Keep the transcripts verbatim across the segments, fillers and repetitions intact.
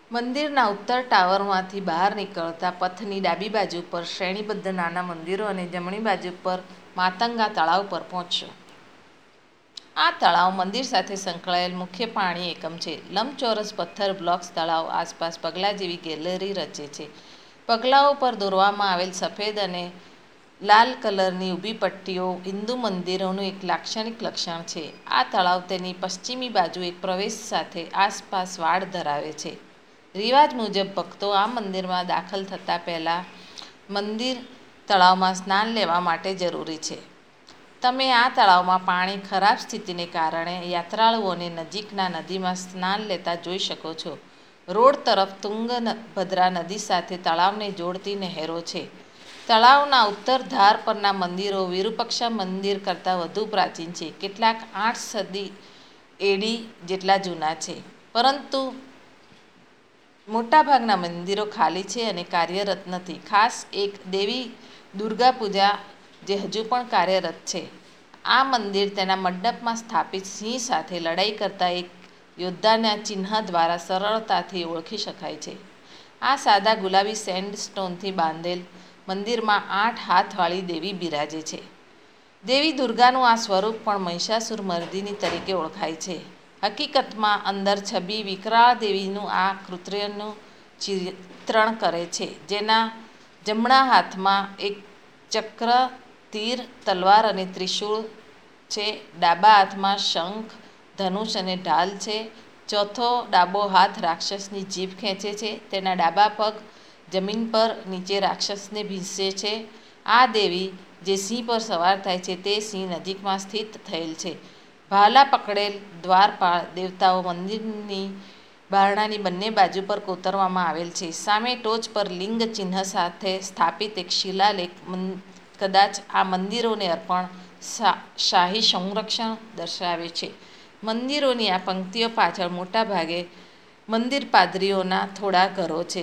મંદિરના ઉત્તર ટાવરમાંથી બહાર નીકળતા પથની ડાબી બાજુ પર શ્રેણીબદ્ધ નાના મંદિરો અને જમણી બાજુ પર માતંગા તળાવ પર પહોંચશો. આ તળાવ મંદિર સાથે સંકળાયેલ મુખ્ય પાણી એકમ છે. લંબચોરસ પથ્થર બ્લોક્સ તળાવ આસપાસ પગલાં જેવી ગેલેરી રચે છે. પગલાઓ પર દોરવામાં આવેલ સફેદ અને લાલ કલરની ઊભી પટ્ટીઓ હિન્દુ મંદિરોનું એક લાક્ષણિક લક્ષણ છે. આ તળાવ તેની પશ્ચિમી બાજુ એક પ્રવેશ સાથે આસપાસ વાડ ધરાવે છે. રિવાજ મુજબ ભક્તો આ મંદિરમાં દાખલ થતાં પહેલાં મંદિર તળાવમાં સ્નાન લેવા માટે જરૂરી છે. તમે આ તળાવમાં પાણી ખરાબ સ્થિતિને કારણે યાત્રાળુઓને નજીકના નદીમાં સ્નાન લેતા જોઈ શકો છો. રોડ તરફ તુંગભદ્રા નદી સાથે તળાવને જોડતી નહેરો છે. તળાવના ઉત્તર ધાર પરના મંદિરો વિરુપક્ષા મંદિર કરતાં વધુ પ્રાચીન છે. કેટલાક આઠ સદી એડી જેટલા જૂના છે, પરંતુ મોટાભાગના મંદિરો ખાલી છે અને કાર્યરત નથી. ખાસ એક દેવી દુર્ગા પૂજા જે હજુ પણ કાર્યરત છે. આ મંદિર તેના મંડપમાં સ્થાપિત સિંહ સાથે લડાઈ કરતા એક યોદ્ધાના ચિહ્ન દ્વારા સરળતાથી ઓળખી શકાય છે. આ સાદા ગુલાબી સેન્ડસ્ટોનથી બાંધેલ મંદિરમાં આઠ હાથવાળી દેવી બિરાજે છે. દેવી દુર્ગાનું આ સ્વરૂપ પણ મહિષાસુર મર્દિની તરીકે ઓળખાય છે. હકીકતમાં અંદર છબી વિકરાળ દેવીનું આ કૃત્યનું ચિત્રણ કરે છે, જેના જમણા હાથમાં એક ચક્ર, તીર, તલવાર અને ત્રિશૂળ છે. ડાબા હાથમાં શંખ, ધનુષ અને ઢાલ છે. ચોથો ડાબો હાથ રાક્ષસની જીભ ખેંચે છે. તેના ડાબા પગ જમીન પર નીચે રાક્ષસને ભીંસે છે. આ દેવી જે સિંહ પર સવાર થાય છે તે સિંહ નજીકમાં સ્થિત થયેલ છે. ભાલા પકડેલ દ્વારપાળ દેવતાઓ મંદિરની બારણાની બંને બાજુ પર કોતરવામાં આવેલ છે. સામે ટોચ પર લિંગ ચિહ્ન સાથે સ્થાપિત એક શિલાલેખ કદાચ આ મંદિરોને અર્પણ શાહી સંરક્ષણ દર્શાવે છે. મંદિરોની આ પંક્તિઓ પાછળ મોટાભાગે મંદિર પાદરીઓના થોડા ઘરો છે.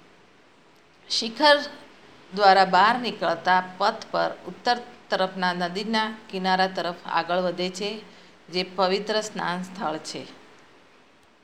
શિખર દ્વારા બહાર નીકળતા પથ પર ઉત્તર તરફના નદીના કિનારા તરફ આગળ વધે છે, જે પવિત્ર સ્નાન સ્થળ છે.